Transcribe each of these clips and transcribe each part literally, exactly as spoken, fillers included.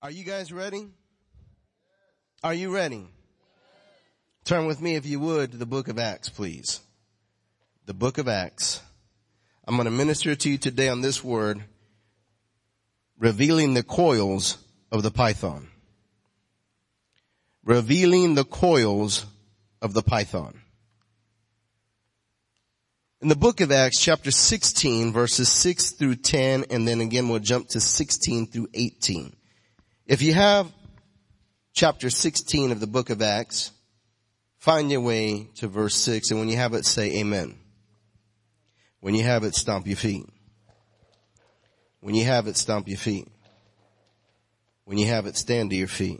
Are you guys ready? Are you ready? Turn with me, if you would, to the book of Acts, please. The book of Acts. I'm going to minister to you today on this word, revealing the coils of the python. Revealing the coils of the python. In the book of Acts, chapter sixteen, verses six through ten, and then again we'll jump to sixteen through eighteen. If you have chapter sixteen of the book of Acts, find your way to verse six, and when you have it, say amen. When you have it, stomp your feet. When you have it, stomp your feet. When you have it, stand to your feet.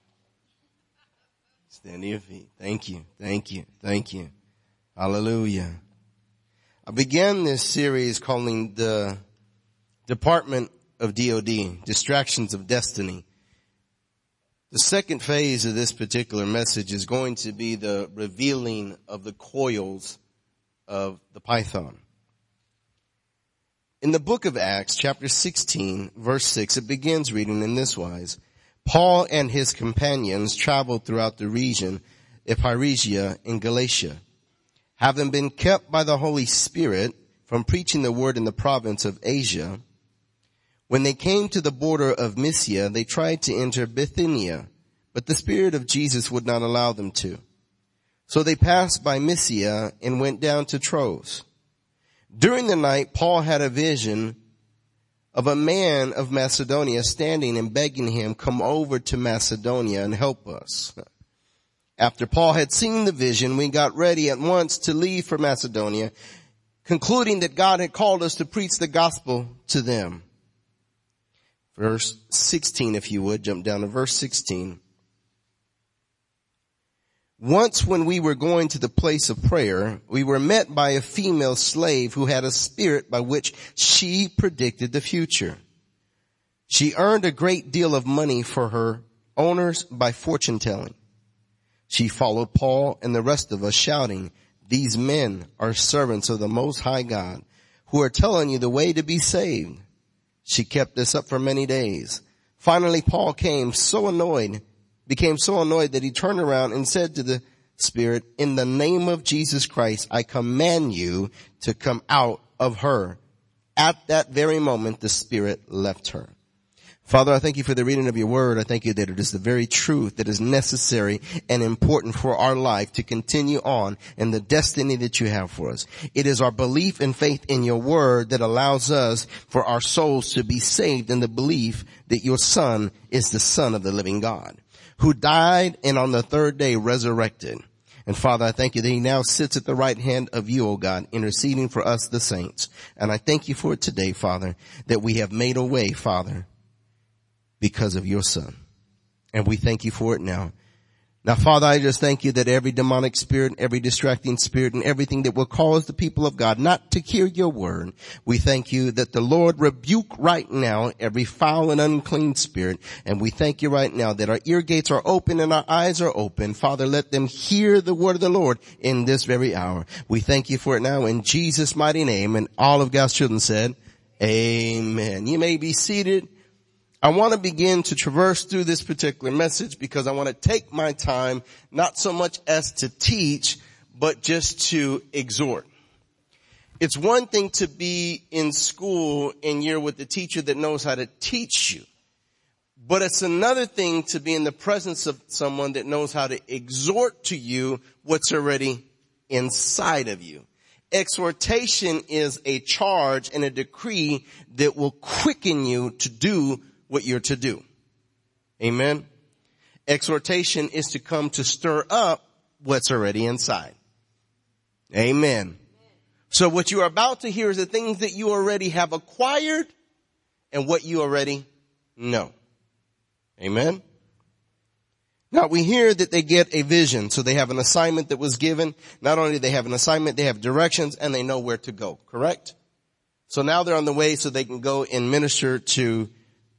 Stand to your feet. Thank you. Thank you. Thank you. Hallelujah. I began this series calling the Department of D O D, Distractions of Destiny. The second phase of this particular message is going to be the revealing of the coils of the python. In the book of Acts, chapter sixteen, verse six, it begins reading in this wise. Paul and his companions traveled throughout the region of Phrygia in Galatia, having been kept by the Holy Spirit from preaching the word in the province of Asia. When they came to the border of Mysia, they tried to enter Bithynia, but the Spirit of Jesus would not allow them to. So they passed by Mysia and went down to Troas. During the night, Paul had a vision of a man of Macedonia standing and begging him, "Come over to Macedonia and help us." After Paul had seen the vision, we got ready at once to leave for Macedonia, concluding that God had called us to preach the gospel to them. Verse sixteen, if you would, jump down to verse sixteen. Once when we were going to the place of prayer, we were met by a female slave who had a spirit by which she predicted the future. She earned a great deal of money for her owners by fortune telling. She followed Paul and the rest of us shouting, "These men are servants of the Most High God who are telling you the way to be saved." She kept this up for many days. Finally, Paul came so annoyed, became so annoyed that he turned around and said to the spirit, "In the name of Jesus Christ, I command you to come out of her." At that very moment, the spirit left her. Father, I thank you for the reading of your word. I thank you that it is the very truth that is necessary and important for our life to continue on in the destiny that you have for us. It is our belief and faith in your word that allows us for our souls to be saved in the belief that your Son is the Son of the living God, who died and on the third day resurrected. And Father, I thank you that he now sits at the right hand of you, O God, interceding for us, the saints. And I thank you for it today, Father, that we have made a way, Father, because of your Son. And we thank you for it now. Now, Father, I just thank you that every demonic spirit, every distracting spirit, and everything that will cause the people of God not to hear your word, we thank you that the Lord rebuke right now every foul and unclean spirit. And we thank you right now that our ear gates are open and our eyes are open. Father, let them hear the word of the Lord in this very hour. We thank you for it now in Jesus' mighty name. And all of God's children said, amen. You may be seated. I want to begin to traverse through this particular message because I want to take my time, not so much as to teach, but just to exhort. It's one thing to be in school and you're with the teacher that knows how to teach you. But it's another thing to be in the presence of someone that knows how to exhort to you what's already inside of you. Exhortation is a charge and a decree that will quicken you to do what you're to do. Amen. Exhortation is to come to stir up what's already inside. Amen. So what you are about to hear is the things that you already have acquired and what you already know. Amen. Now we hear that they get a vision. So they have an assignment that was given. Not only do they have an assignment, they have directions and they know where to go. Correct? So now they're on the way so they can go and minister to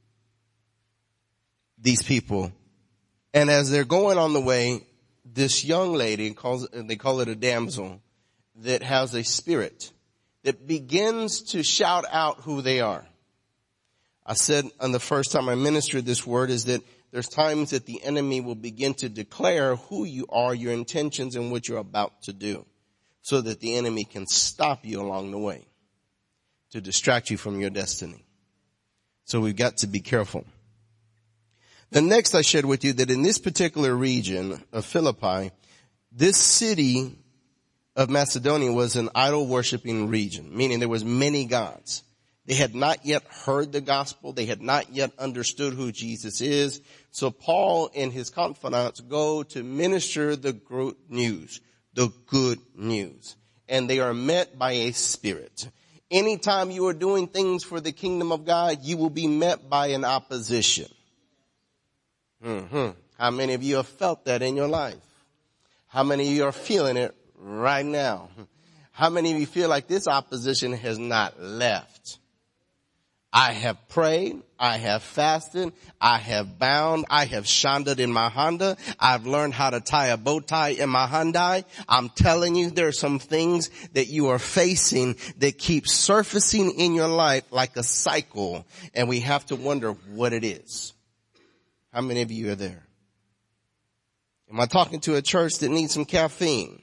these people. And as they're going on the way, this young lady, calls, they call it a damsel, that has a spirit that begins to shout out who they are. I said on the first time I ministered this word is that there's times that the enemy will begin to declare who you are, your intentions, and what you're about to do, so that the enemy can stop you along the way to distract you from your destiny. So we've got to be careful. The next I shared with you that in this particular region of Philippi, this city of Macedonia was an idol worshiping region, meaning there was many gods. They had not yet heard the gospel. They had not yet understood who Jesus is. So Paul and his confidants go to minister the good news, the good news. And they are met by a spirit. Anytime you are doing things for the kingdom of God, you will be met by an opposition. Mm-hmm. How many of you have felt that in your life? How many of you are feeling it right now? How many of you feel like this opposition has not left? I have prayed, I have fasted, I have bound, I have shandaed in my Honda, I've learned how to tie a bow tie in my Hyundai. I'm telling you, there are some things that you are facing that keep surfacing in your life like a cycle, and we have to wonder what it is. How many of you are there? Am I talking to a church that needs some caffeine?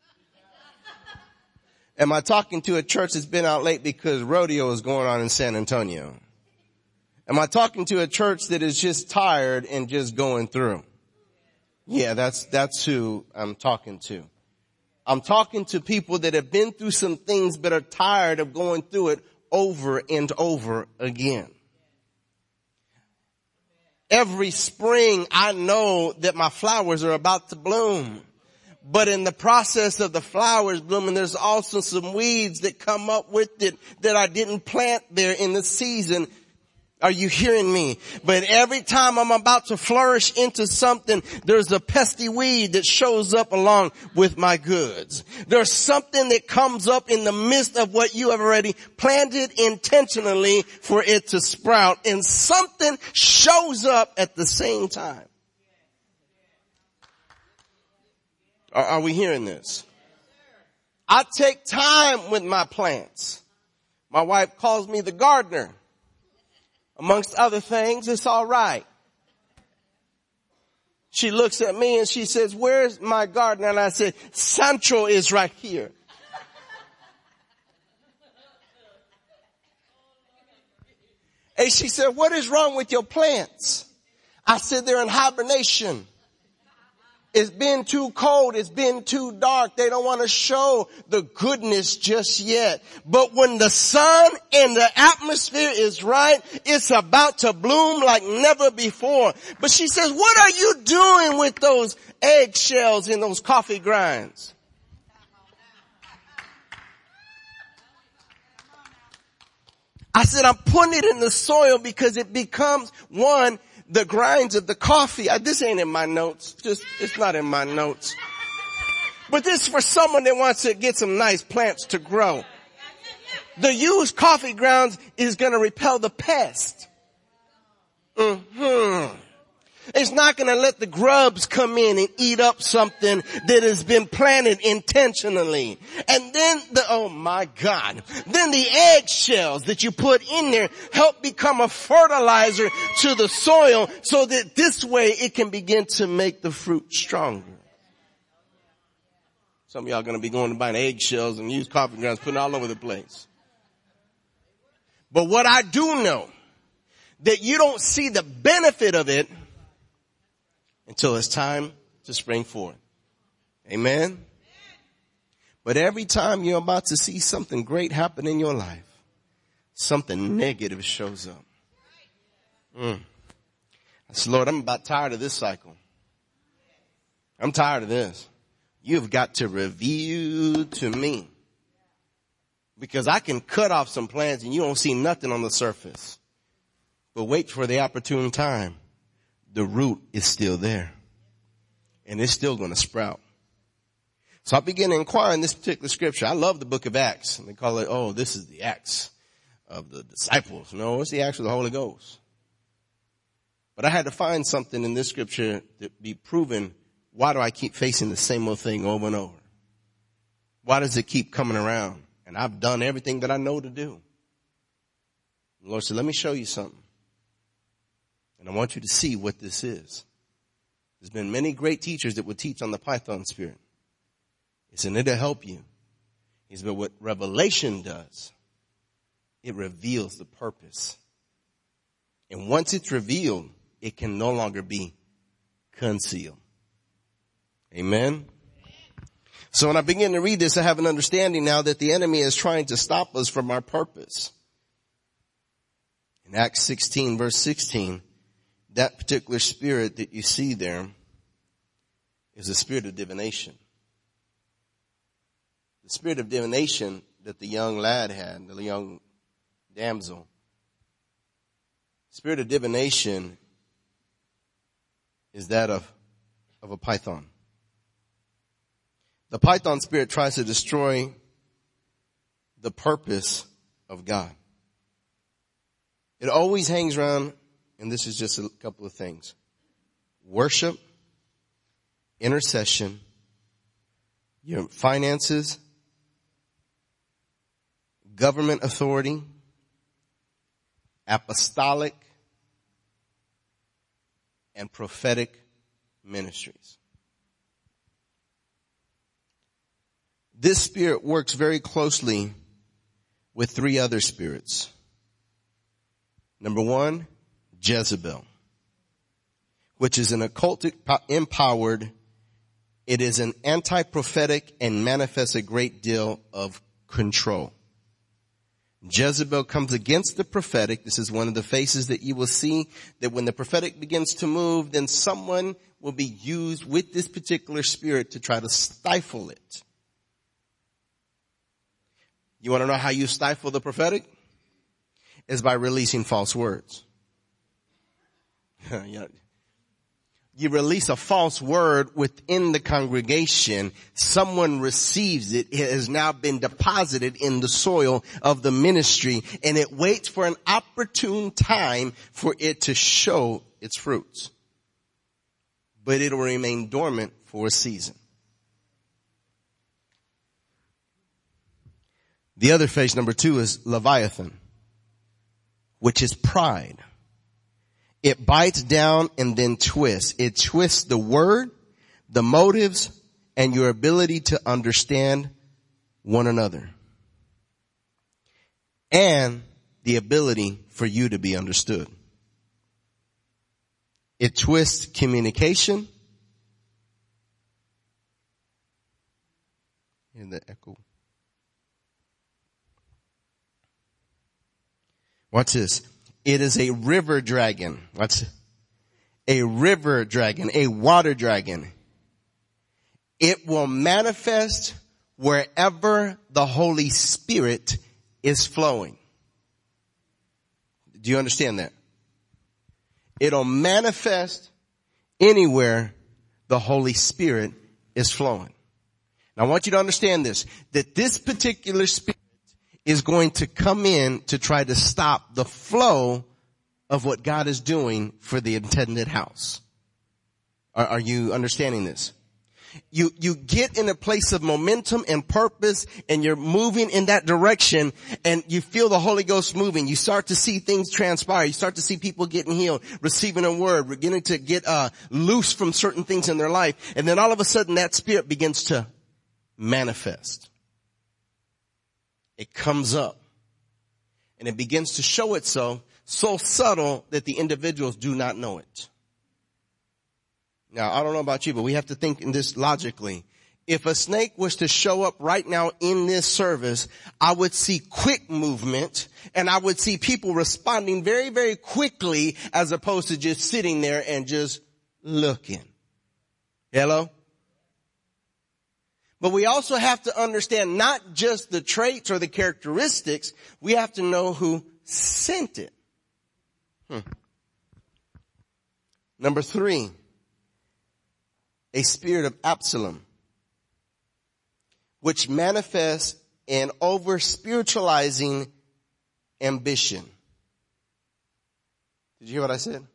Am I talking to a church that's been out late because rodeo is going on in San Antonio? Am I talking to a church that is just tired and just going through? Yeah, that's, that's who I'm talking to. I'm talking to people that have been through some things but are tired of going through it over and over again. Every spring I know that my flowers are about to bloom. But in the process of the flowers blooming, there's also some weeds that come up with it that I didn't plant there in the season. Are you hearing me? But every time I'm about to flourish into something, there's a pesky weed that shows up along with my goods. There's something that comes up in the midst of what you have already planted intentionally for it to sprout, and something shows up at the same time. Are we hearing this? I take time with my plants. My wife calls me the gardener. Amongst other things, it's all right. She looks at me and she says, "Where's my gardener?" And I said, "Sancho is right here." And she said, "What is wrong with your plants?" I said, "They're in hibernation. It's been too cold. It's been too dark. They don't want to show the goodness just yet. But when the sun and the atmosphere is right, it's about to bloom like never before." But she says, "What are you doing with those eggshells and those coffee grinds?" I said, "I'm putting it in the soil because it becomes, one, the grinds of the coffee." I, this ain't in my notes. Just, it's not in my notes. But this is for someone that wants to get some nice plants to grow. The used coffee grounds is going to repel the pest. Mm-hmm. It's not going to let the grubs come in and eat up something that has been planted intentionally. And then the, oh my God, then the eggshells that you put in there help become a fertilizer to the soil so that this way it can begin to make the fruit stronger. Some of y'all are going to be going to buying eggshells and used coffee grounds, putting all over the place. But what I do know, that you don't see the benefit of it until it's time to spring forth. Amen? But every time you're about to see something great happen in your life, something negative shows up. Mm. I said, "Lord, I'm about tired of this cycle. I'm tired of this. You've got to reveal to me. Because I can cut off some plants and you don't see nothing on the surface. But wait for the opportune time. The root is still there. And it's still going to sprout." So I began to inquire in this particular scripture. I love the book of Acts. And they call it, oh, this is the Acts of the disciples. No, it's the Acts of the Holy Ghost. But I had to find something in this scripture to be proven. Why do I keep facing the same old thing over and over? Why does it keep coming around? And I've done everything that I know to do. The Lord said, "Let me show you something." And I want you to see what this is. There's been many great teachers that would teach on the Python spirit. It's in it to help you. It's but what revelation does, it reveals the purpose. And once it's revealed, it can no longer be concealed. Amen. So when I begin to read this, I have an understanding now that the enemy is trying to stop us from our purpose. In Acts sixteen, verse sixteen, that particular spirit that you see there is the spirit of divination. The spirit of divination that the young lad had, the young damsel. Spirit of divination is that of, of a python. The python spirit tries to destroy the purpose of God. It always hangs around, and this is just a couple of things. Worship, intercession, your finances, government authority, apostolic, and prophetic ministries. This spirit works very closely with three other spirits. Number one, Jezebel, which is an occultic empowered. It is an anti-prophetic and manifests a great deal of control. Jezebel comes against the prophetic. This is one of the faces that you will see, that when the prophetic begins to move, then someone will be used with this particular spirit to try to stifle it. You want to know how you stifle the prophetic? Is by releasing false words. You release a false word within the congregation. Someone receives it. It has now been deposited in the soil of the ministry, and it waits for an opportune time for it to show its fruits. But it will remain dormant for a season. The other face, number two, is Leviathan, which is pride. It bites down and then twists. It twists the word, the motives, and your ability to understand one another. And the ability for you to be understood. It twists communication. In the echo. Watch this. It is a river dragon. Watch. A river dragon, a water dragon. It will manifest wherever the Holy Spirit is flowing. Do you understand that? It'll manifest anywhere the Holy Spirit is flowing. Now I want you to understand this, that this particular spirit is going to come in to try to stop the flow of what God is doing for the intended house. Are, are you understanding this? You, you get in a place of momentum and purpose, and you're moving in that direction, and you feel the Holy Ghost moving. You start to see things transpire. You start to see people getting healed, receiving a word, beginning to get uh loose from certain things in their life. And then all of a sudden that spirit begins to manifest. It comes up and it begins to show itself so subtle that the individuals do not know it. Now, I don't know about you, but we have to think in this logically. If a snake was to show up right now in this service, I would see quick movement, and I would see people responding very, very quickly, as opposed to just sitting there and just looking. Hello? But we also have to understand not just the traits or the characteristics. We have to know who sent it. Hmm. Number three, a spirit of Absalom, which manifests in over-spiritualizing ambition. Did you hear what I said?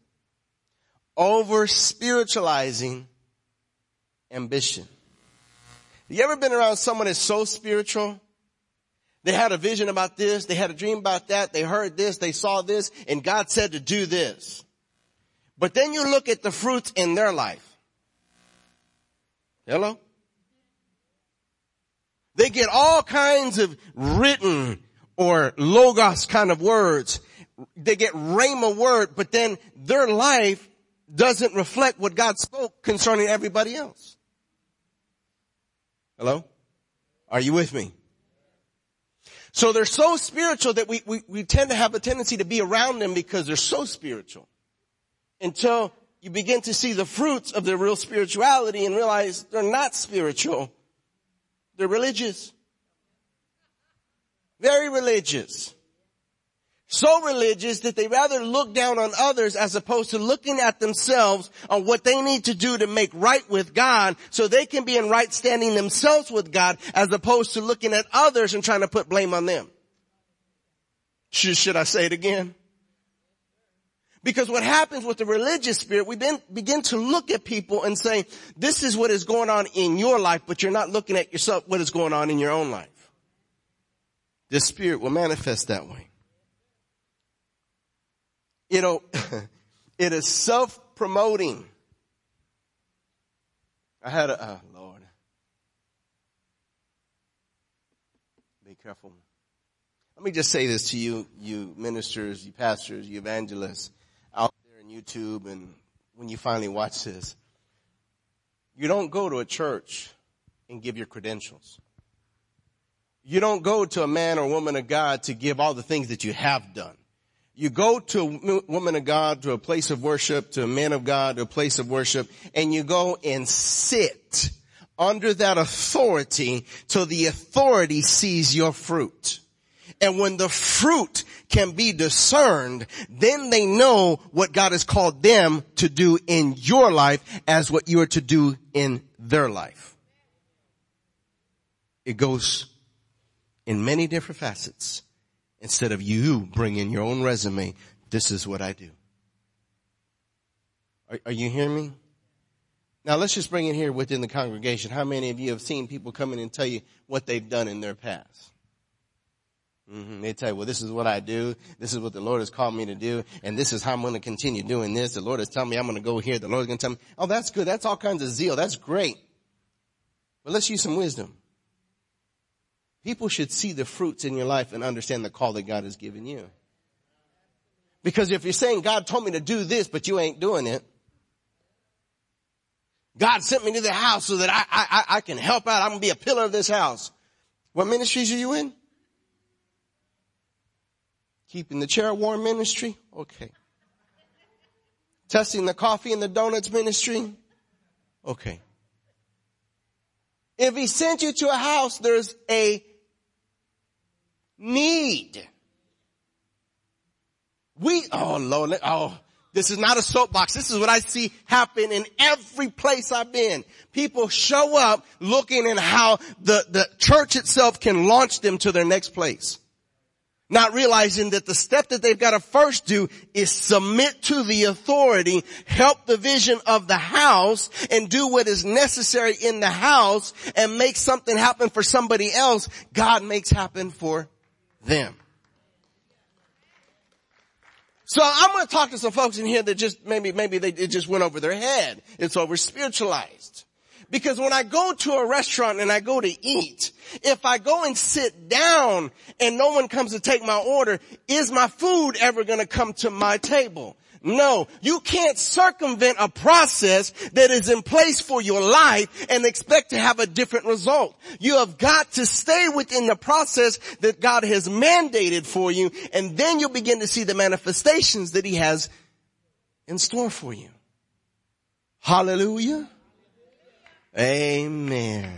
Over-spiritualizing ambition. You ever been around someone that's so spiritual? They had a vision about this. They had a dream about that. They heard this. They saw this. And God said to do this. But then you look at the fruits in their life. Hello? They get all kinds of written or logos kind of words. They get rhema word, but then their life doesn't reflect what God spoke concerning everybody else. Hello? Are you with me? So they're so spiritual that we, we, we tend to have a tendency to be around them because they're so spiritual. Until you begin to see the fruits of their real spirituality and realize they're not spiritual. They're religious. Very religious. So religious that they rather look down on others as opposed to looking at themselves on what they need to do to make right with God so they can be in right standing themselves with God as opposed to looking at others and trying to put blame on them. Should, should I say it again? Because what happens with the religious spirit, we then begin to look at people and say, this is what is going on in your life, but you're not looking at yourself, what is going on in your own life. This spirit will manifest that way. You know, it is self-promoting. I had a, oh Lord. Be careful. Let me just say this to you, you ministers, you pastors, you evangelists out there on YouTube, and when you finally watch this. You don't go to a church and give your credentials. You don't go to a man or woman of God to give all the things that you have done. You go to a woman of God, to a place of worship, to a man of God, to a place of worship, and you go and sit under that authority till the authority sees your fruit. And when the fruit can be discerned, then they know what God has called them to do in your life as what you are to do in their life. It goes in many different facets. Instead of you bringing your own resume, this is what I do. Are, are you hearing me? Now let's just bring it here within the congregation. How many of you have seen people come in and tell you what they've done in their past? Mm-hmm. They tell you, well, this is what I do. This is what the Lord has called me to do. And this is how I'm going to continue doing this. The Lord is telling me I'm going to go here. The Lord is going to tell me, oh, that's good. That's all kinds of zeal. That's great. But let's use some wisdom. People should see the fruits in your life and understand the call that God has given you. Because if you're saying, God told me to do this, but you ain't doing it. God sent me to the house so that I, I, I can help out. I'm going to be a pillar of this house. What ministries are you in? Keeping the chair warm ministry? Okay. Testing the coffee and the donuts ministry? Okay. If he sent you to a house, there's a need. We, oh Lord, oh, this is not a soapbox. This is what I see happen in every place I've been. People show up looking at how the, the church itself can launch them to their next place. Not realizing that the step that they've got to first do is submit to the authority, help the vision of the house, and do what is necessary in the house and make something happen for somebody else. God makes happen for them. So I'm going to talk to some folks in here that just maybe, maybe they, it just went over their head. It's over spiritualized. Because when I go to a restaurant and I go to eat, if I go and sit down and no one comes to take my order, is my food ever going to come to my table? No, you can't circumvent a process that is in place for your life and expect to have a different result. You have got to stay within the process that God has mandated for you, and then you'll begin to see the manifestations that he has in store for you. Hallelujah. Amen.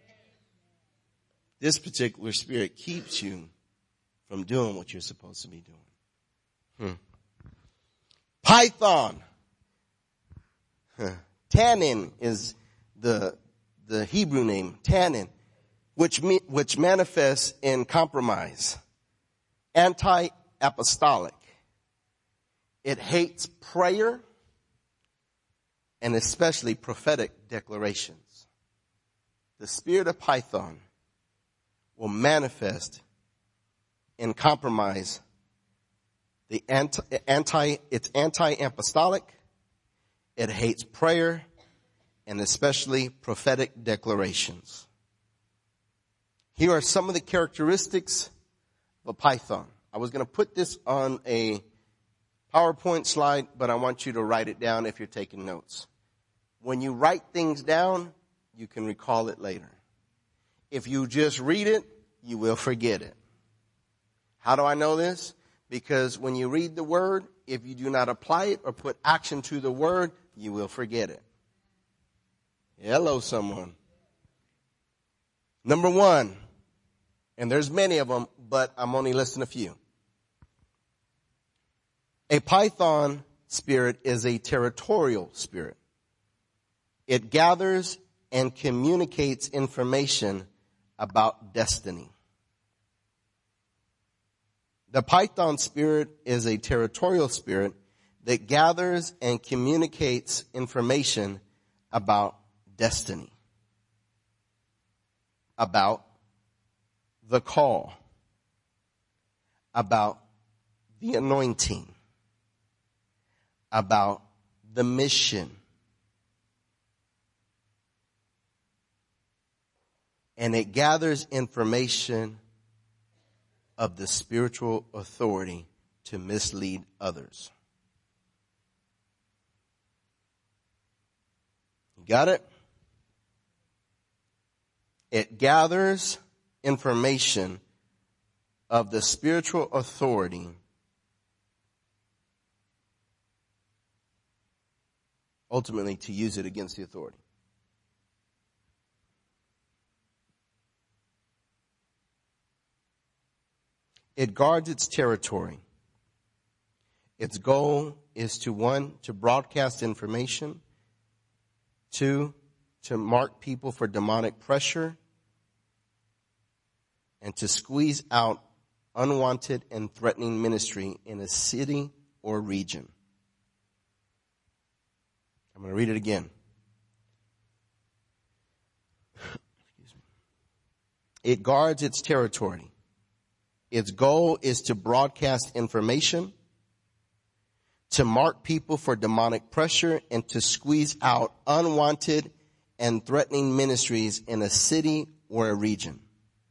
This particular spirit keeps you from doing what you're supposed to be doing. Hmm. Python. Huh. Tannin is the, the Hebrew name, tannin, which me, which manifests in compromise. Anti-apostolic. It hates prayer and especially prophetic declarations. The spirit of Python will manifest in compromise. The anti, anti, it's anti-apostolic It hates prayer and especially prophetic declarations. Here are some of the characteristics of a python. I was going to put this on a PowerPoint slide, but I want you to write it down if you're taking notes. When you write things down, you can recall it later. If you just read it, you will forget it. How do I know this? Because when you read the word, if you do not apply it or put action to the word, you will forget it. Hello, someone. Number one, and there's many of them, but I'm only listing a few. A python spirit is a territorial spirit. It gathers and communicates information about destiny. The python spirit is a territorial spirit that gathers and communicates information about destiny, about the call, about the anointing, about the mission. And it gathers information of the spiritual authority to mislead others. Got it? It gathers information of the spiritual authority ultimately to use it against the authority. It guards its territory. Its goal is to, one, to broadcast information, two, to mark people for demonic pressure, and to squeeze out unwanted and threatening ministry in a city or region. I'm going to read it again. Excuse me. It guards its territory. Its goal is to broadcast information, to mark people for demonic pressure, and to squeeze out unwanted and threatening ministries in a city or a region.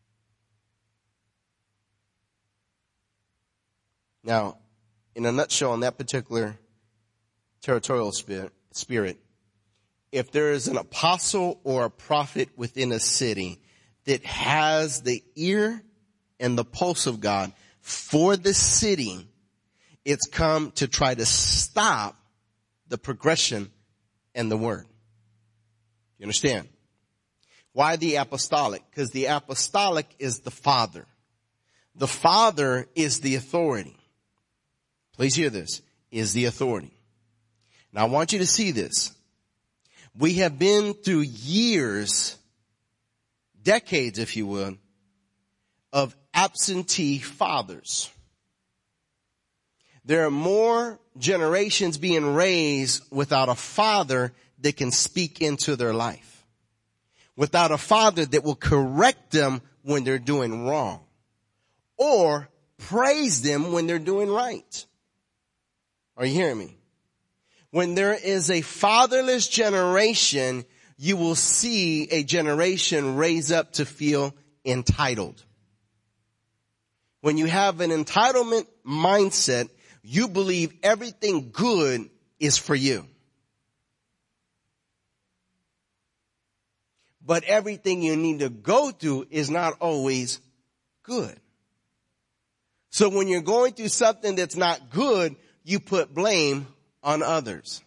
Now, in a nutshell, on that particular territorial spirit, spirit, if there is an apostle or a prophet within a city that has the ear and the pulse of God for the city, it's come to try to stop the progression and the word. You understand? Why the apostolic? Because the apostolic is the father. The father is the authority. Please hear this, is the authority. Now I want you to see this. We have been through years, decades if you would, of absentee fathers. There are more generations being raised without a father that can speak into their life. Without a father that will correct them when they're doing wrong. Or praise them when they're doing right. Are you hearing me? When there is a fatherless generation, you will see a generation raise up to feel entitled. When you have an entitlement mindset, you believe everything good is for you. But everything you need to go through is not always good. So when you're going through something that's not good, you put blame on others.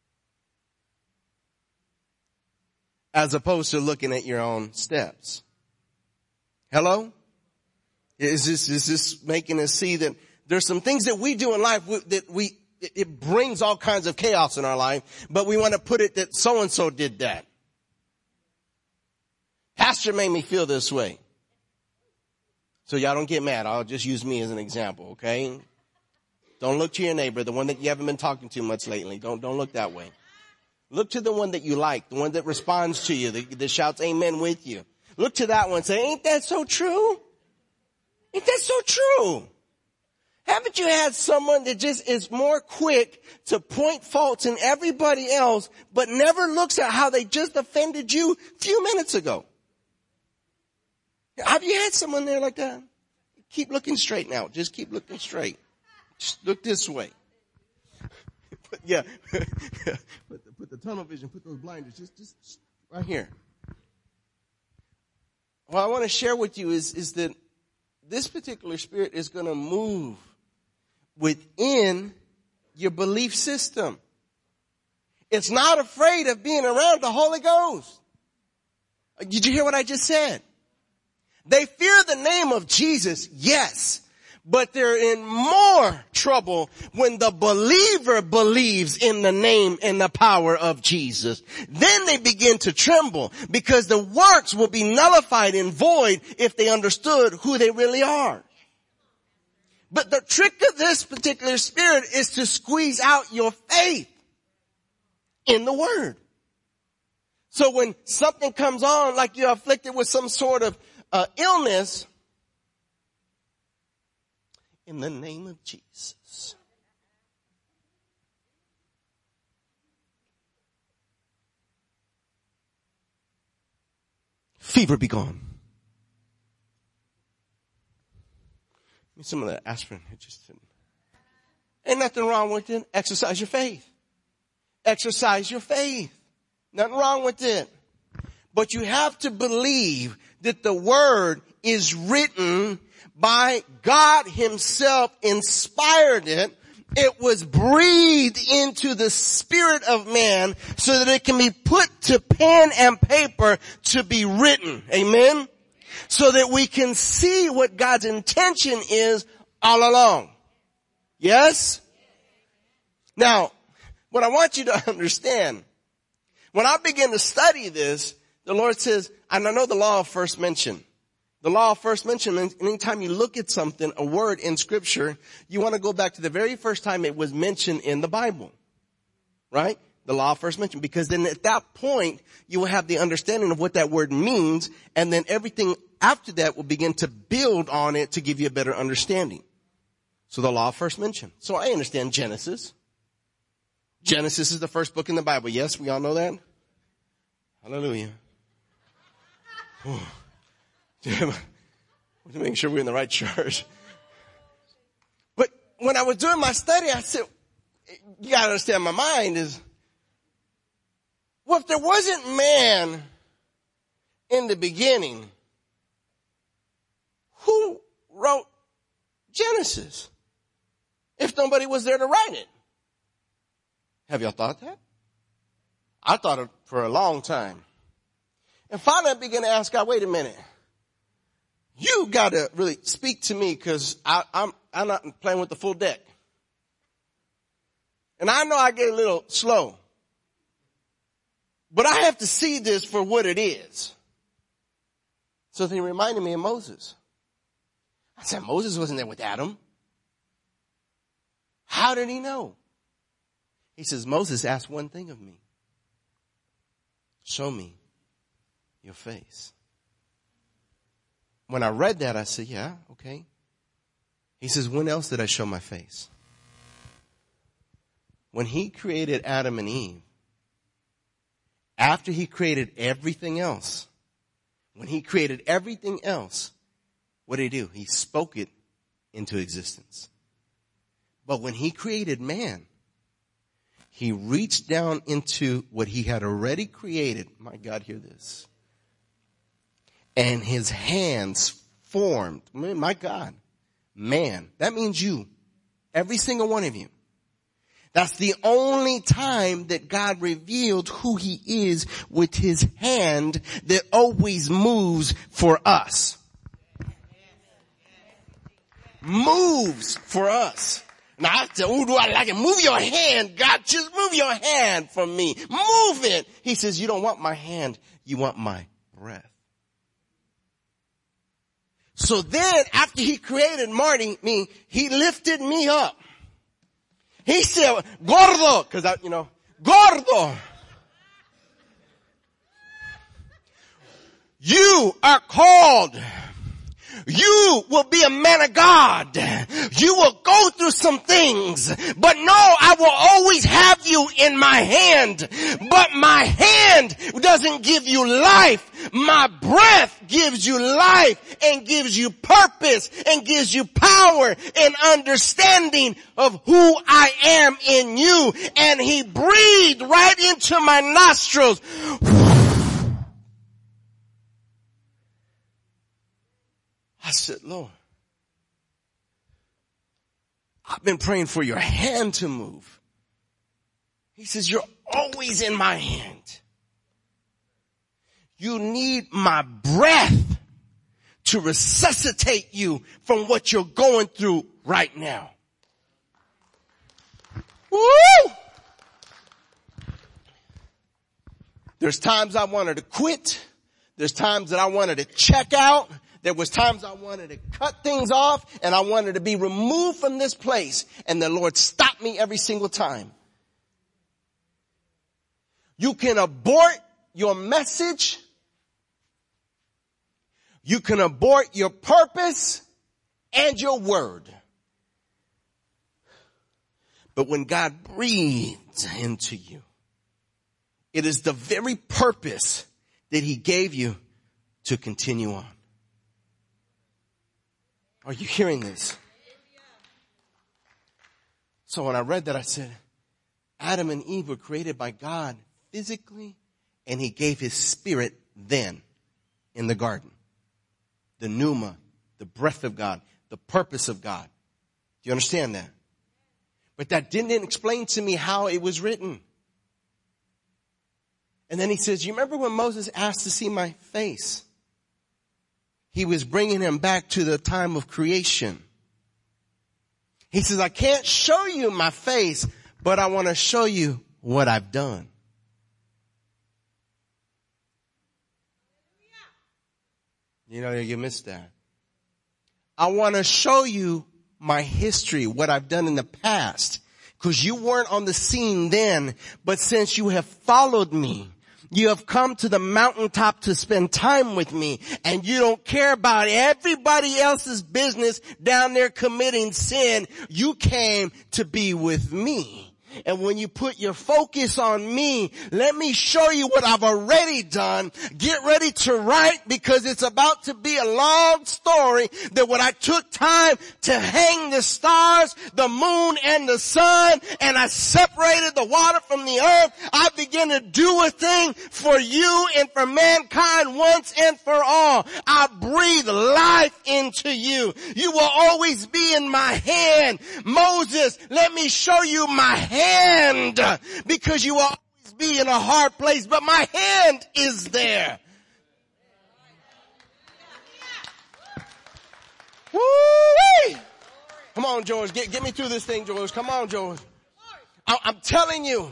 As opposed to looking at your own steps. Hello? Is this, is this making us see that there's some things that we do in life that we, it brings all kinds of chaos in our life, but we want to put it that so-and-so did that. Pastor made me feel this way. So y'all don't get mad. I'll just use me as an example, okay? Don't look to your neighbor, the one that you haven't been talking to much lately. Don't, don't look that way. Look to the one that you like, the one that responds to you, that, that shouts amen with you. Look to that one and say, ain't that so true? Ain't that so true? Haven't you had someone that just is more quick to point faults in everybody else, but never looks at how they just offended you a few minutes ago? Have you had someone there like that? Keep looking straight now. Just keep looking straight. Just look this way. But yeah. put, the, put the tunnel vision, put those blinders, just, just right here. What I want to share with you is, is that this particular spirit is going to move within your belief system. It's not afraid of being around the Holy Ghost. Did you hear what I just said? They fear the name of Jesus, yes, but they're in more trouble when the believer believes in the name and the power of Jesus. Then they begin to tremble because the works will be nullified and void if they understood who they really are. But the trick of this particular spirit is to squeeze out your faith in the Word. So when something comes on, like you're afflicted with some sort of uh, illness, in the name of Jesus. Fever be gone. Some of the aspirin, it just didn't. Ain't nothing wrong with it. Exercise your faith. Exercise your faith. Nothing wrong with it. But you have to believe that the Word is written by God Himself, inspired it. It was breathed into the spirit of man so that it can be put to pen and paper to be written. Amen? So that we can see what God's intention is all along. Yes? Now, what I want you to understand, when I begin to study this, the Lord says, and I know the law of first mention. The law of first mention, anytime you look at something, a word in Scripture, you want to go back to the very first time it was mentioned in the Bible. Right? The law of first mention. Because then at that point, you will have the understanding of what that word means, and then everything after that will begin to build on it to give you a better understanding. So the law of first mention. So I understand Genesis. Genesis is the first book in the Bible. Yes, we all know that? Hallelujah. To make sure we're in the right church. But when I was doing my study, I said, you gotta understand my mind is, well, if there wasn't man in the beginning, who wrote Genesis? If nobody was there to write it. Have y'all thought that? I thought it for a long time. And finally I began to ask God, wait a minute. You gotta really speak to me because I'm, I'm not playing with the full deck. And I know I get a little slow. But I have to see this for what it is. So they reminded me of Moses. I said, Moses wasn't there with Adam. How did he know? He says, Moses asked one thing of me. Show me your face. When I read that, I said, yeah, okay. He says, when else did I show my face? When he created Adam and Eve, after he created everything else, when he created everything else, what did he do? He spoke it into existence. But when he created man, he reached down into what he had already created. My God, hear this. And his hands formed, my God, man. That means you. Every single one of you. That's the only time that God revealed who he is with his hand that always moves for us. Moves for us. Now I said, oh, do I like it? Move your hand, God. Just move your hand from me. Move it. He says, you don't want my hand. You want my breath. So then after he created Marty, me, he lifted me up. He said, gordo, cause I, you know, gordo. You are called You will be a man of God. You will go through some things, but no, I will always have you in my hand. But my hand doesn't give you life. My breath gives you life and gives you purpose and gives you power and understanding of who I am in you. And he breathed right into my nostrils. I said, Lord, I've been praying for your hand to move. He says, you're always in my hand. You need my breath to resuscitate you from what you're going through right now. Woo! There's times I wanted to quit. There's times that I wanted to check out. There was times I wanted to cut things off and I wanted to be removed from this place. And the Lord stopped me every single time. You can abort your message. You can abort your purpose and your word. But when God breathes into you, it is the very purpose that he gave you to continue on. Are you hearing this? So when I read that, I said, Adam and Eve were created by God physically, and he gave his spirit then in the garden. The pneuma, the breath of God, the purpose of God. Do you understand that? But that didn't explain to me how it was written. And then he says, you remember when Moses asked to see my face? He was bringing him back to the time of creation. He says, I can't show you my face, but I want to show you what I've done. You know, you missed that. I want to show you my history, what I've done in the past, because you weren't on the scene then, but since you have followed me, you have come to the mountaintop to spend time with me, and you don't care about everybody else's business down there committing sin. You came to be with me. And when you put your focus on me, let me show you what I've already done. Get ready to write, because it's about to be a long story that when I took time to hang the stars, the moon, and the sun, and I separated the water from the earth, I began to do a thing for you and for mankind once and for all. I breathe life into you. You will always be in my hand. Moses, let me show you my hand. Hand, because you will always be in a hard place, but my hand is there. Woo-wee! Come on, George. Get, get me through this thing, George. Come on, George. I, I'm telling you.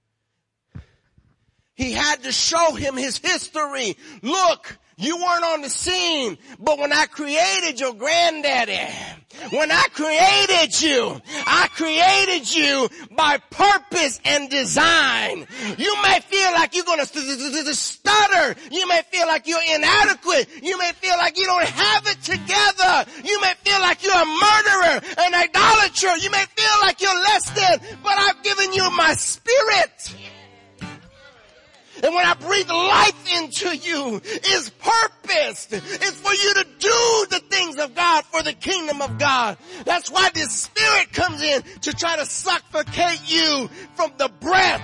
He had to show him his history. Look, you weren't on the scene, but when I created your granddaddy, when I created you, I created you by purpose and design. You may feel like you're going to stutter. You may feel like you're inadequate. You may feel like you don't have it together. You may feel like you're a murderer, an idolater. You may feel like you're less than, but I've given you my spirit. And when I breathe life into you, it's purpose. It's for you to do the things of God for the kingdom of God. That's why this spirit comes in to try to suffocate you from the breath.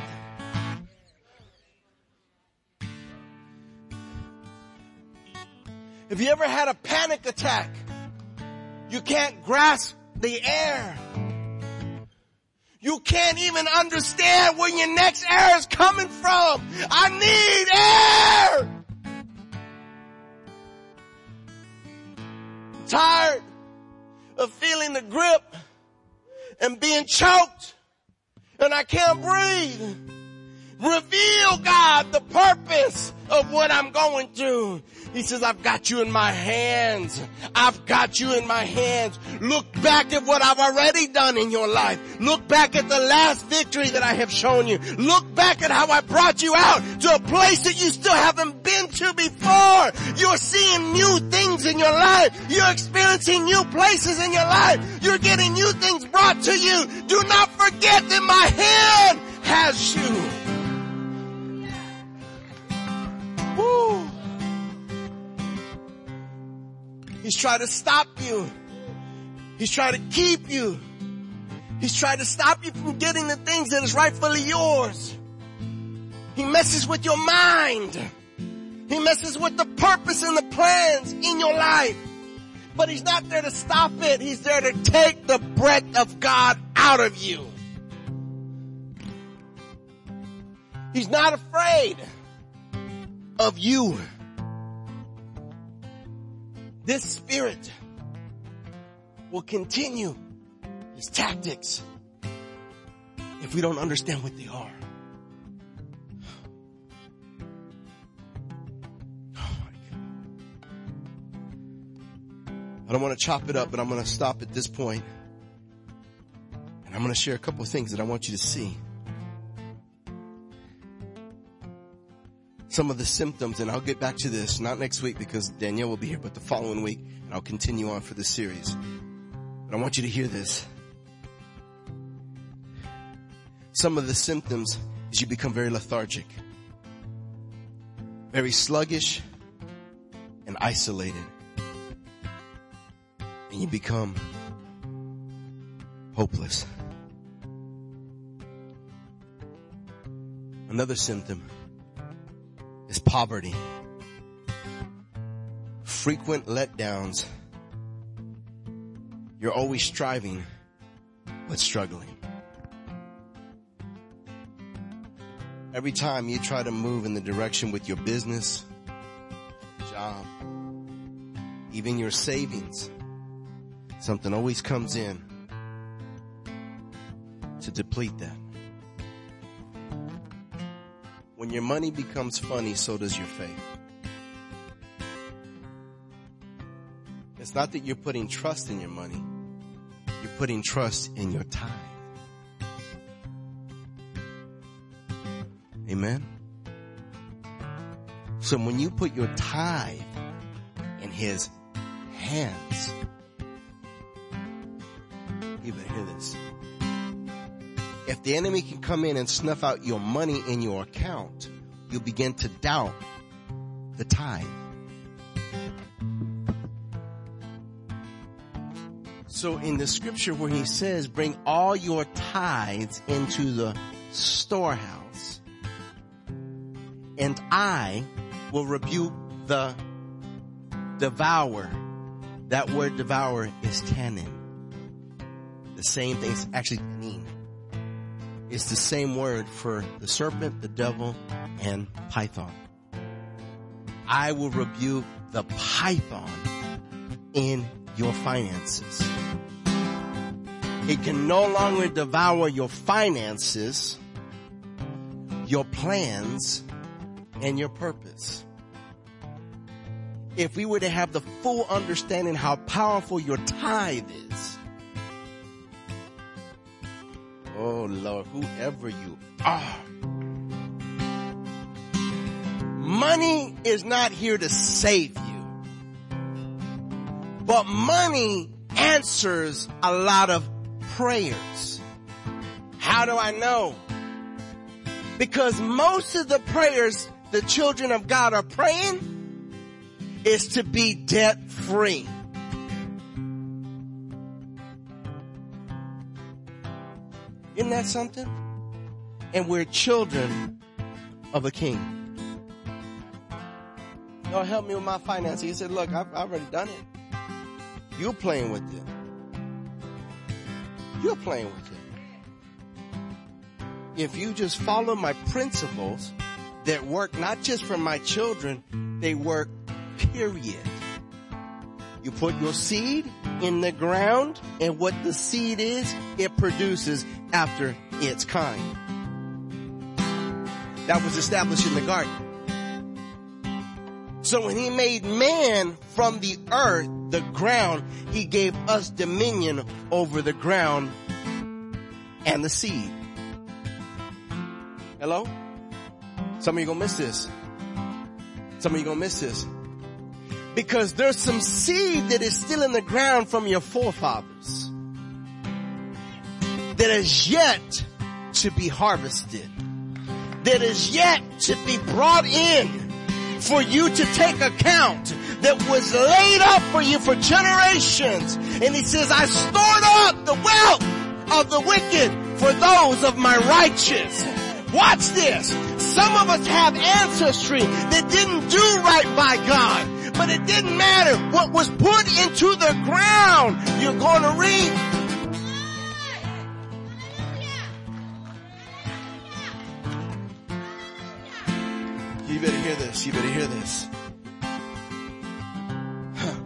Have you ever had a panic attack? You can't grasp the air. You can't even understand where your next air is coming from. I need air. I'm tired of feeling the grip and being choked, and I can't breathe. Reveal, God, the purpose of what I'm going through. He says, I've got you in my hands. I've got you in my hands. Look back at what I've already done in your life. Look back at the last victory that I have shown you. Look back at how I brought you out to a place that you still haven't been to before. You're seeing new things in your life. You're experiencing new places in your life. You're getting new things brought to you. Do not forget that my hand has you. Woo. He's trying to stop you. He's trying to keep you. He's trying to stop you from getting the things that is rightfully yours. He messes with your mind. He messes with the purpose and the plans in your life. But he's not there to stop it. He's there to take the breath of God out of you. He's not afraid of you. This spirit will continue his tactics if we don't understand what they are. Oh my God. I don't want to chop it up, but I'm going to stop at this point. And I'm going to share a couple of things that I want you to see. Some of the symptoms, and I'll get back to this, not next week because Danielle will be here, but the following week, and I'll continue on for this series. But I want you to hear this. Some of the symptoms is you become very lethargic, very sluggish, and isolated. And you become hopeless. Another symptom is poverty. Frequent letdowns. You're always striving, but struggling. Every time you try to move in the direction with your business, job, even your savings, something always comes in to deplete that. When your money becomes funny, so does your faith. It's not that you're putting trust in your money. You're putting trust in your tithe. Amen? So when you put your tithe in his hands, you better hear this. If the enemy can come in and snuff out your money in your account, you'll begin to doubt the tithe. So in the scripture where he says, bring all your tithes into the storehouse, and I will rebuke the devourer. That word devour is tannin. The same thing, it's actually tannin. It's the same word for the serpent, the devil, and python. I will rebuke the python in your finances. It can no longer devour your finances, your plans, and your purpose. If we were to have the full understanding how powerful your tithe is, oh Lord, whoever you are, money is not here to save you, but money answers a lot of prayers. How do I know? Because most of the prayers the children of God are praying is to be debt free. Isn't that something? And we're children of a king. Lord, help me with my finances. He said, look, I've, I've already done it. You're playing with it. You're playing with it. If you just follow my principles that work not just for my children, they work, period. You put your seed in the ground, and what the seed is, it produces after its kind. That was established in the garden. So when he made man from the earth, the ground, he gave us dominion over the ground and the seed. Hello? Some of you are going to miss this. Some of you gonna miss this. Because there's some seed that is still in the ground from your forefathers that is yet to be harvested, that is yet to be brought in for you to take account, that was laid up for you for generations. And he says, I stored up the wealth of the wicked for those of my righteous. Watch this. Some of us have ancestry that didn't do right by God, but it didn't matter. What was put into the ground, you're going to reap. You better hear this. You better hear this. Huh.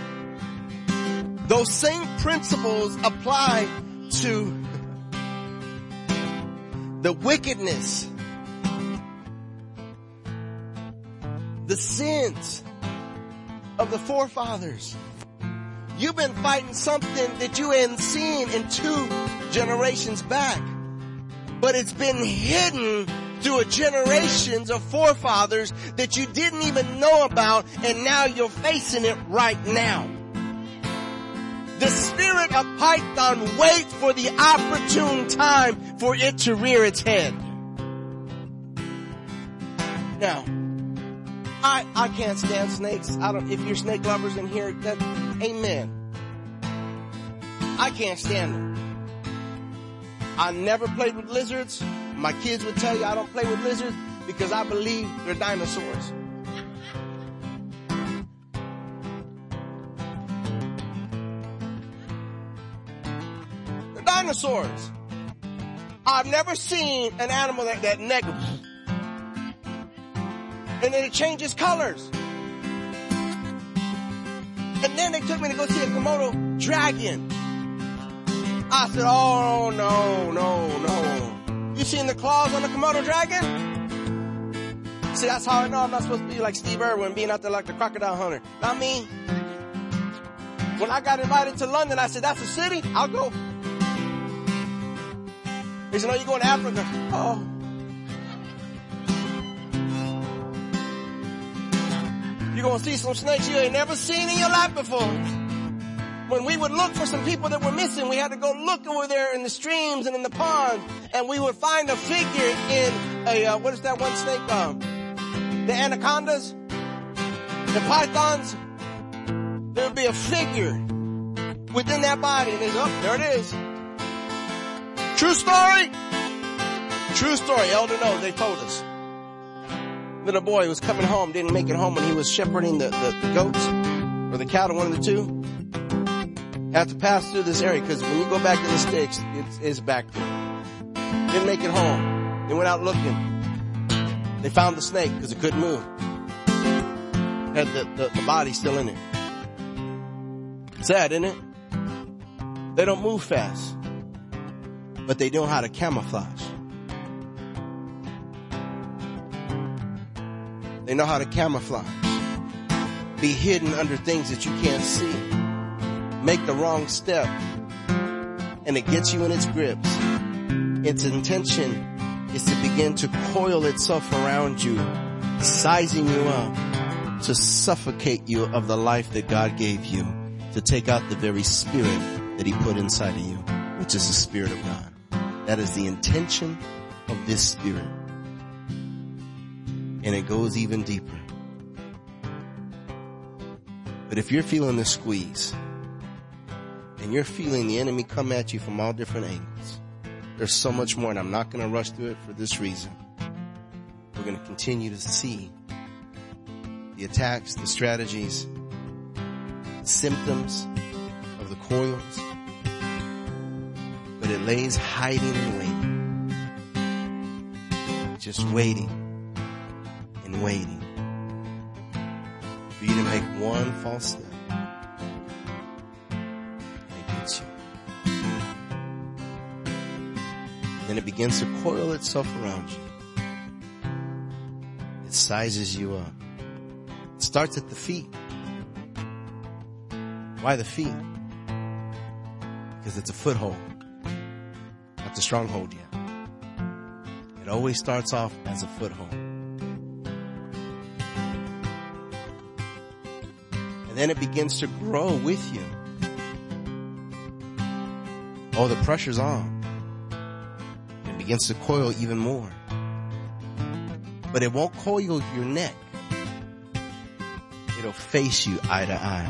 Those same principles apply to the wickedness, the sins of the forefathers. You've been fighting something that you hadn't seen in two generations back, but it's been hidden through a generations of forefathers that you didn't even know about, and now you're facing it right now. The spirit of Python waits for the opportune time for it to rear its head. Now, I, I can't stand snakes. I don't, if you're snake lovers in here, that, amen. I can't stand them. I never played with lizards. My kids would tell you I don't play with lizards because I believe they're dinosaurs. They're dinosaurs. I've never seen an animal that, that neck, and then it changes colors. And then they took me to go see a Komodo dragon. I said, oh, no, no, no. You seen the claws on the Komodo dragon? See, that's how I know I'm not supposed to be like Steve Irwin, being out there like the crocodile hunter. Not me. When I got invited to London, I said, that's a city? I'll go. He said, no, you're going to Africa. Oh. You're going to see some snakes you ain't never seen in your life before. When we would look for some people that were missing, we had to go look over there in the streams and in the ponds, and we would find a figure in a, uh, what is that one snake? Um, the anacondas, the pythons. There would be a figure within that body, and it's, oh, there it is. True story? True story. Elder knows, they told us. Little boy was coming home, didn't make it home when he was shepherding the, the, the goats, or the cattle, one of the two. Had to pass through this area because when you go back to the sticks, it's, it's back there. Didn't make it home. They went out looking. They found the snake because it couldn't move. Had the, the, the body still in it. Sad, isn't it? They don't move fast, but they know how to camouflage. They know how to camouflage. Be hidden under things that you can't see. Make the wrong step, and it gets you in its grips. Its intention is to begin to coil itself around you, sizing you up to suffocate you of the life that God gave you, to take out the very spirit that he put inside of you, which is the Spirit of God. That is the intention of this spirit. And it goes even deeper. But if you're feeling the squeeze, and you're feeling the enemy come at you from all different angles, there's so much more, and I'm not going to rush through it for this reason. We're going to continue to see the attacks, the strategies, the symptoms of the coils, but it lays hiding and waiting, just waiting and waiting for you to make one false step. Then it begins to coil itself around you. It sizes you up. It starts at the feet. Why the feet? Because it's a foothold, not the stronghold yet. It always starts off as a foothold. And then it begins to grow with you. Oh, the pressure's on. It begins to coil even more. But it won't coil your neck. It'll face you eye to eye.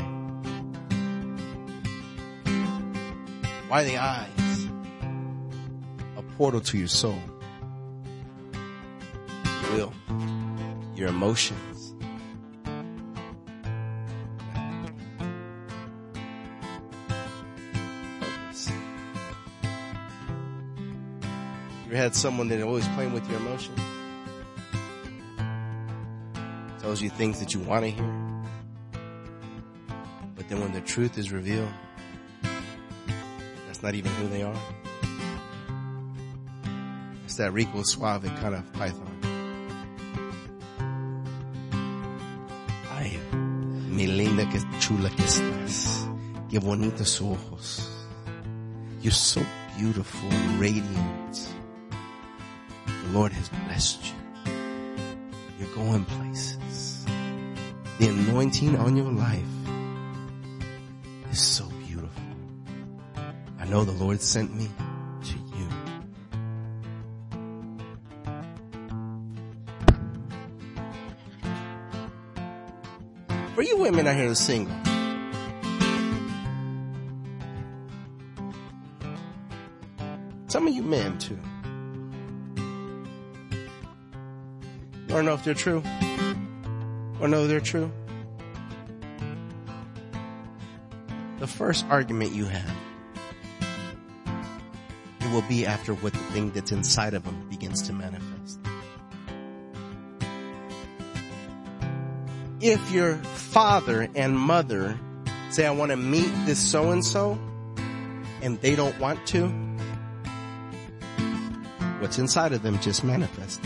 Why the eyes? A portal to your soul. Your will. Your emotions. Purpose. You ever had someone that always playing with your emotions? Tells you things that you want to hear. But then when the truth is revealed, that's not even who they are. It's that rico suave kind of python. Ay, mi linda, que chula que estás. Qué bonitos ojos. You're so beautiful and radiant. The Lord has blessed you. You're going places. The anointing on your life is so beautiful. I know the Lord sent me to you. For you women out here that's single, some of you men too. You wanna know if they're true? Or know they're true? The first argument you have, it will be after what the thing that's inside of them begins to manifest. If your father and mother say, I want to meet this so-and-so, and they don't want to, what's inside of them just manifests.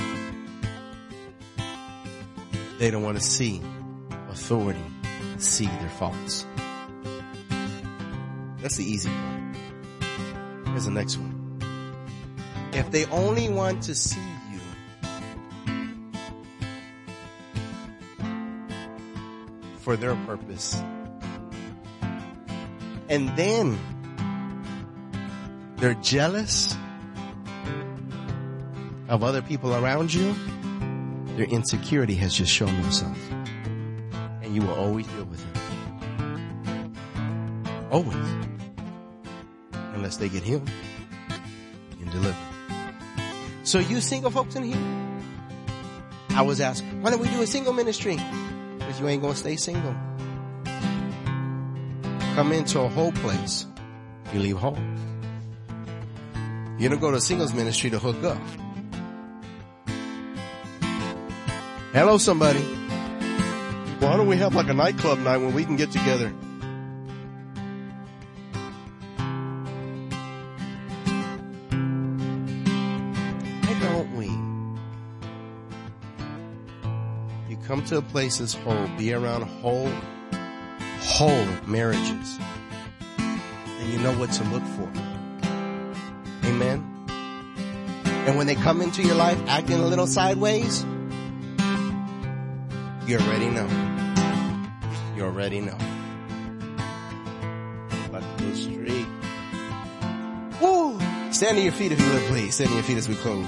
They don't want to see authority, see their faults. That's the easy part. Here's the next one. If they only want to see you for their purpose, and then they're jealous of other people around you, their insecurity has just shown themselves. And you will always deal with it. Always. Unless they get healed and delivered. So you single folks in here, I was asked, why don't we do a single ministry? Because you ain't going to stay single. Come into a whole place, you leave whole. You don't go to a singles ministry to hook up. Hello, somebody. Why don't we have like a nightclub night when we can get together? Why don't we? You come to a place that's whole, be around whole, whole marriages, and you know what to look for. Amen? And when they come into your life acting a little sideways, you already know. You already know. About to go straight. Woo! Stand to your feet if you would, please. Stand to your feet as we close.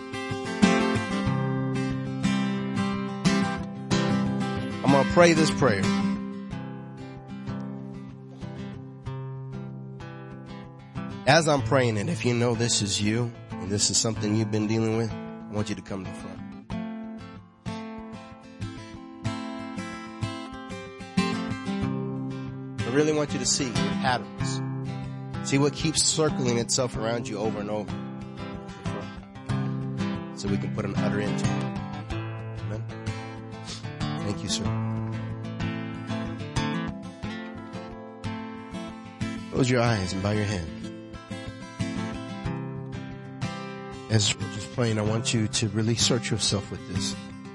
I'm going to pray this prayer. As I'm praying it, if you know this is you, and this is something you've been dealing with, I want you to come to the front. I really want you to see your patterns. See what keeps circling itself around you over and over. So we can put an utter end to it. Amen. Thank you, sir. Close your eyes and bow your head. As we're just praying, I want you to really search yourself with this.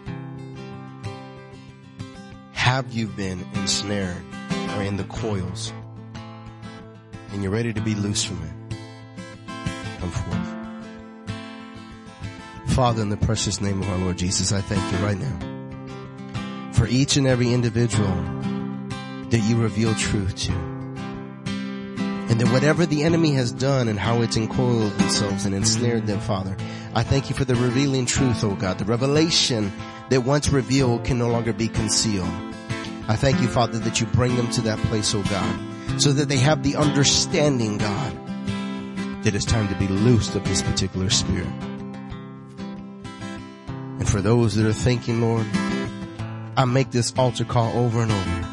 Have you been ensnared or in the coils, and you're ready to be loose from it? Come forth. Father, in the precious name of our Lord Jesus, I thank you right now for each and every individual that you reveal truth to. And that whatever the enemy has done and how it's encoiled themselves and ensnared them, Father, I thank you for the revealing truth, oh God, the revelation that once revealed can no longer be concealed. I thank you, Father, that you bring them to that place, oh God, so that they have the understanding, God, that it's time to be loosed of this particular spirit. And for those that are thinking, Lord, I make this altar call over and over.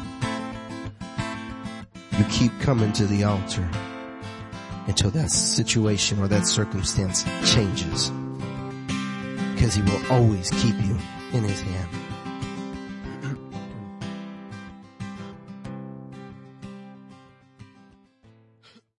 You keep coming to the altar until that situation or that circumstance changes, because he will always keep you in his hand.